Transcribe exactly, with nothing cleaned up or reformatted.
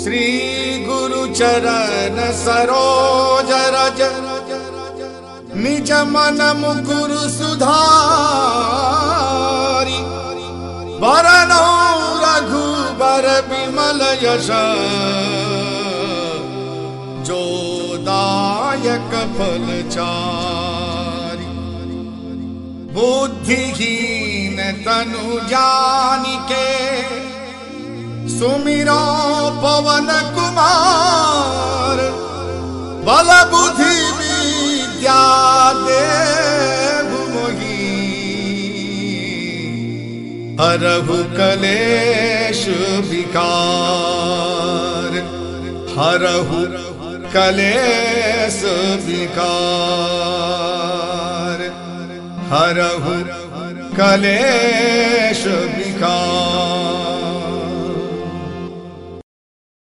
श्री गुरु चरण सरोज रज निज मन मुकुर सुधारी वरनो रघुबर विमल यश जो दायक फल चारि बुद्धिहीन तनु जानिके सुमिरो पवन कुमार बल बुद्धि विद्या देहु मोहि हरहु कलेश विकार हरहु कलेश विकार हरहु कलेश विकार।